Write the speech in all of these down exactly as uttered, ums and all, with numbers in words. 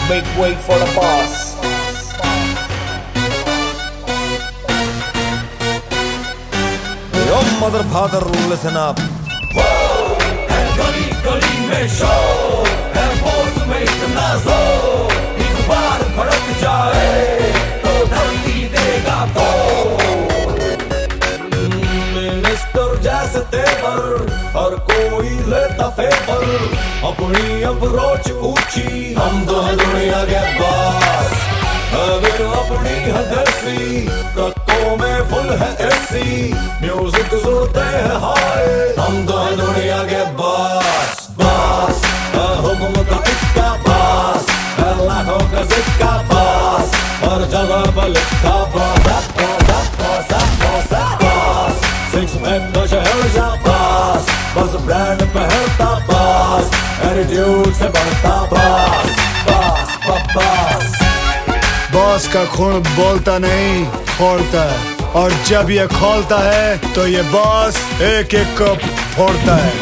Make way for the boss. Yo mother father, listen up. Whoa, है गली गली में शो, है बोस में इतना जोर, एक बार भड़क जाए तो धरती देगा तो। मिनिस्टर जैसे तेवर, हर कोई लेता फेवर, अपनी अप्रोच ऊंची, हम तो हैं दुनिया के बॉस। अगर अपनी है देसी, ट्रकों में फुल है एसी, म्यूजिक सुनते हैं हाय, हम तो हैं दुनिया के बॉस। बॉस हुक्म का इक्का बॉस, लाखों का सिक्का बॉस, और जगह पर लिखा boss boss boss boss boss. Six pack का शहर जा बॉस, बस ब्रांड पहनता बॉस, एटीट्यूड से बढ़ता बॉस बॉस बॉस। बॉस का खून बोलता नहीं, फोड़ता है, और जब ये खोलता है तो ये बॉस एक एक को फोड़ता है।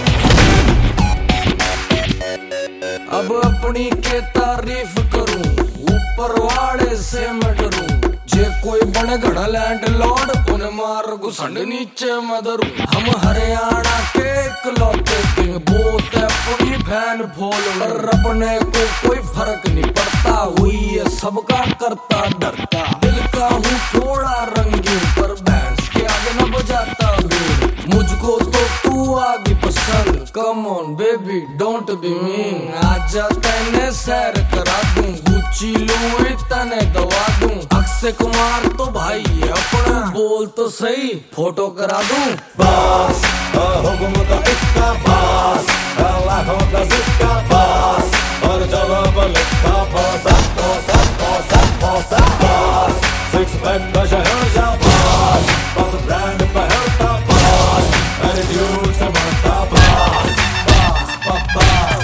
अब अपनी के तारीफ करूं, ऊपर वाले से मैं डरूं, जे कोई बने घड़ा लैंड लॉर्ड, उन्हें मार घुसंड नीचे मदरू। हम हरियाणा के इकलौते किंग, बोलते अपनी फैन फॉलोअर, अपने को कोई फर्क नहीं पड़ता, हुई ये सबका करता डरता। दिल का हूँ थोड़ा रंगीन, पर बैंड्स के आगे न बजाता बीन, मुझको तो तू आगे पसंद, come on baby don't be mean. आजा तने सैर करा दूं, गुच्ची लूई तने दवा दूं, अक्षय कुमार तो भाई है अपना, बोल तो सही फोटो करा दूं। बॉस हुक्म का इक्का बॉस, लाखों का सिक्का बॉस, और जगह पर लिखा boss boss boss boss boss. Six pack का शहर जा बॉस, बस ब्रांड पहनता बॉस, एटीट्यूड से बढ़ता boss boss boss.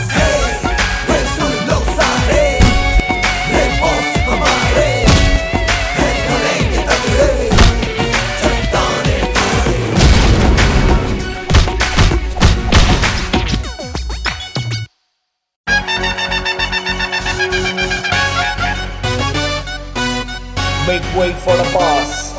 Make way for the boss.